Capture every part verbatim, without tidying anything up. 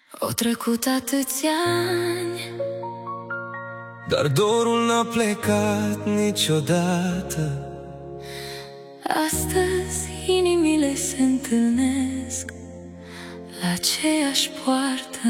Au trecut atâția ani, dar dorul n-a plecat niciodată. Astăzi inimile se întâlnesc la aceeași poartă.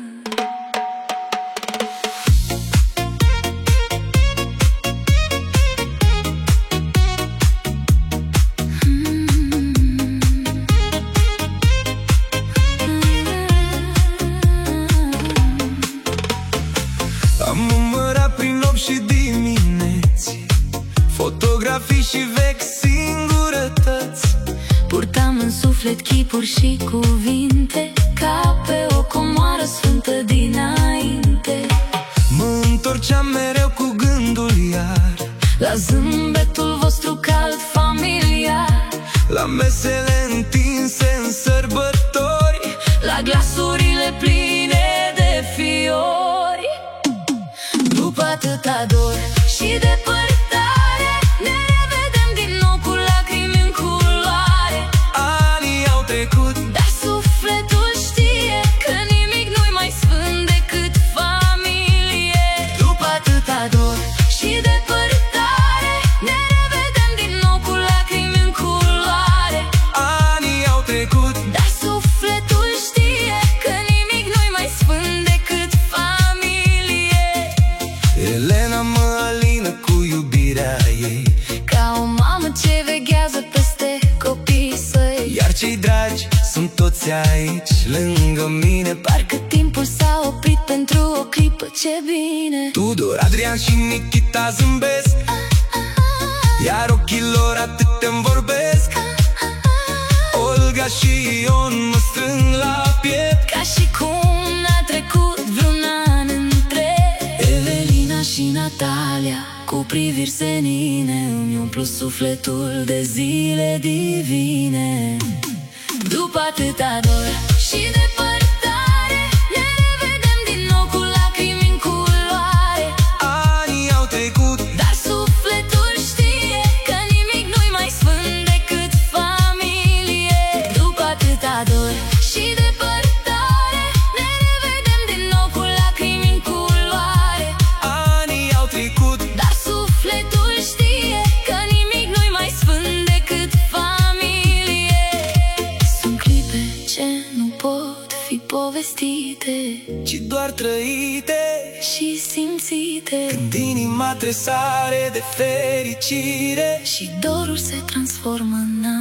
Am numărat prin nopți și dimineți, fotografii și vechi singurătăți. Purtam în suflet chipuri și cuvinte, ca pe o comoară sfântă dinainte. Mă întorceam mereu cu gândul iar la zâmbetul vostru cald familiar, la mesele întinse în sărbători, la glasurile pline de fiori. După atâta dor și depărtare, ne revedem din nou cu lacrimi în culoare. Anii au trecut, dar sufletul știe că nimic nu-i mai sfânt decât familie. După atâta dor și depărtare, ne revedem din nou cu lacrimi în culoare. Anii au trecut, dar sufletul știe că nimic nu-i mai sfânt decât familie. Elena mă alină cu iubirea ei, ca o mamă ce veghează peste copiii săi. iar cei dragi sunt toți aici lângă mine. Parcă timpul s-a oprit pentru o clipă, ce bine. Tudor, Adrian și Nikita zâmbesc, iar ochii lor atât îmi vorbesc. Olga și Ion mă strâng la piept, ca și cum n-a trecut vreun an între. Evelina și Natalia, cu priviri senine, îmi umplu sufletul de zile divine. După atâta dor și depărtare, ne revedem din nou cu lacrimi în culoare. Anii au trecut, dar sufletul știe că nimic nu-i mai sfânt decât familie. După atâta dor și depărtare, ne revedem din nou cu lacrimi în culoare. anii au trecut, dar sufletul știe că nimic nu-i mai sfânt decât familie. Sunt clipe ce nu pot fi povestite, ci doar trăite și simțite. când inima tresare de fericire și dorul se transformă în